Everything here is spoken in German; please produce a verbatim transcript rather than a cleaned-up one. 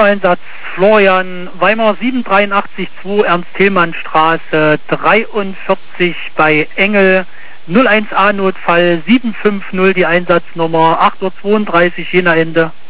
Sondereinsatz Florian Weimar sieben drei acht zwei Ernst-Thälmann-Straße dreiundvierzig bei Engel. null eins A Notfall sieben fünf null, die Einsatznummer acht Uhr zweiunddreißig, Jena Ende.